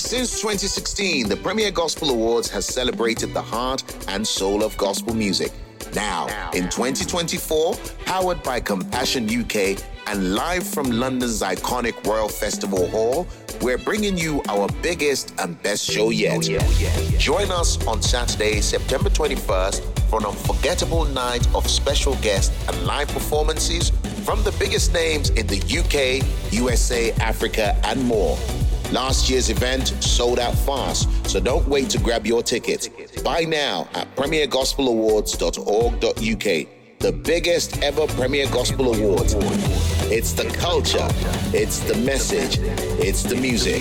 Since 2016, the Premier Gospel Awards has celebrated the heart and soul of gospel music. Now, in 2024, powered by Compassion UK and live from London's iconic Royal Festival Hall, we're bringing you our biggest and best show yet. Join us on Saturday, September 21st for an unforgettable night of special guests and live performances from the biggest names in the UK, USA, Africa, and more. Last year's event sold out fast, so don't wait to grab your ticket. Buy now at premiergospelawards.org.uk. The biggest ever Premier Gospel Awards. It's the culture, it's the message, it's the music.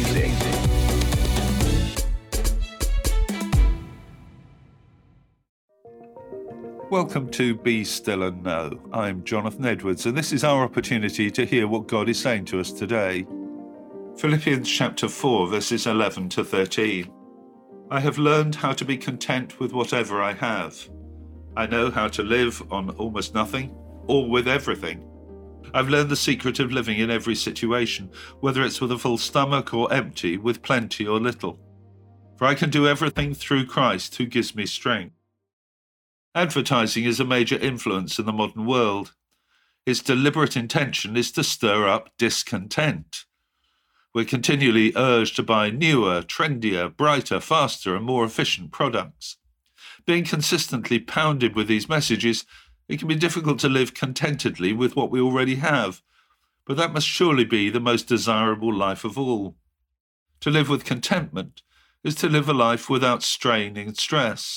Welcome to Be Still and Know. I'm Jonathan Edwards, and this is our opportunity to hear what God is saying to us today. Philippians chapter 4, verses 11 to 13. I have learned how to be content with whatever I have. I know how to live on almost nothing or with everything. I've learned the secret of living in every situation, whether it's with a full stomach or empty, with plenty or little. For I can do everything through Christ who gives me strength. Advertising is a major influence in the modern world. Its deliberate intention is to stir up discontent. We're continually urged to buy newer, trendier, brighter, faster, and more efficient products. Being consistently pounded with these messages, it can be difficult to live contentedly with what we already have, but that must surely be the most desirable life of all. To live with contentment is to live a life without strain and stress.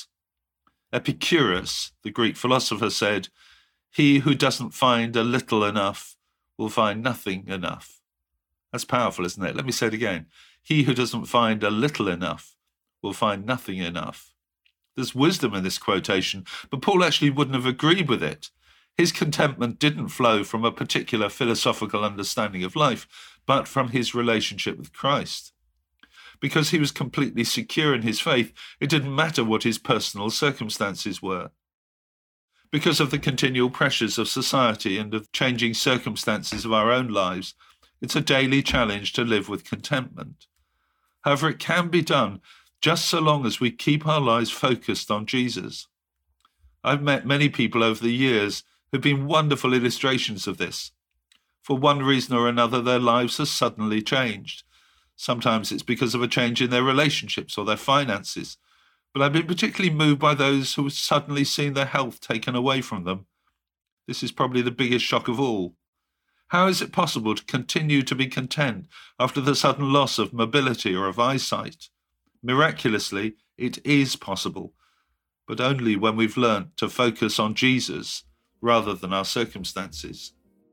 Epicurus, the Greek philosopher, said, "He who doesn't find a little enough will find nothing enough." That's powerful, isn't it? Let me say it again. He who doesn't find a little enough will find nothing enough. There's wisdom in this quotation, but Paul actually wouldn't have agreed with it. His contentment didn't flow from a particular philosophical understanding of life, but from his relationship with Christ. Because he was completely secure in his faith, it didn't matter what his personal circumstances were. Because of the continual pressures of society and of changing circumstances of our own lives, it's a daily challenge to live with contentment. However, it can be done just so long as we keep our lives focused on Jesus. I've met many people over the years who've been wonderful illustrations of this. For one reason or another, their lives have suddenly changed. Sometimes it's because of a change in their relationships or their finances. But I've been particularly moved by those who have suddenly seen their health taken away from them. This is probably the biggest shock of all. How is it possible to continue to be content after the sudden loss of mobility or of eyesight? Miraculously, it is possible, but only when we've learnt to focus on Jesus rather than our circumstances.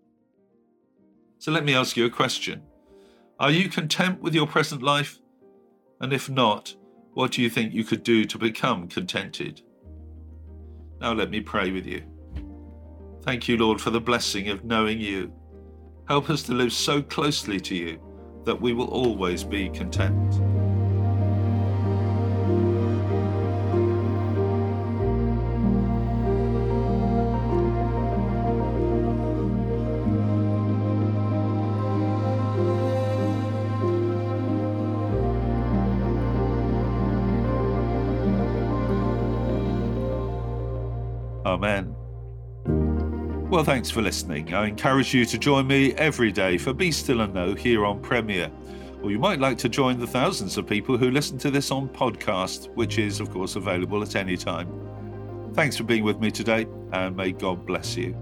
So let me ask you a question. Are you content with your present life? And if not, what do you think you could do to become contented? Now let me pray with you. Thank you, Lord, for the blessing of knowing you. Help us to live so closely to you that we will always be content. Amen. Well, thanks for listening. I encourage you to join me every day for Be Still and Know here on Premier. Or you might like to join the thousands of people who listen to this on podcast, which is, of course, available at any time. Thanks for being with me today, and may God bless you.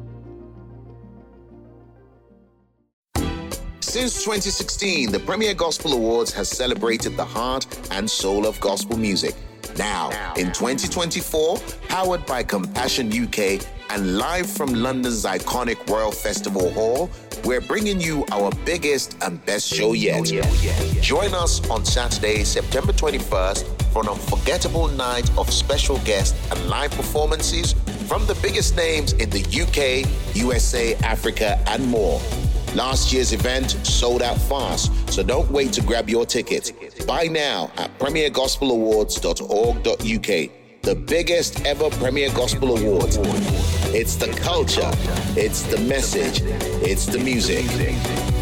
Since 2016, the Premier Gospel Awards has celebrated the heart and soul of gospel music. Now, in 2024, powered by Compassion UK and live from London's iconic Royal Festival Hall, we're bringing you our biggest and best show yet. Join us on Saturday, September 21st for an unforgettable night of special guests and live performances from the biggest names in the UK, USA, Africa, and more. Last year's event sold out fast, so don't wait to grab your ticket. Buy now at premiergospelawards.org.uk. The biggest ever Premier Gospel Awards. It's the culture, it's the message, it's the music.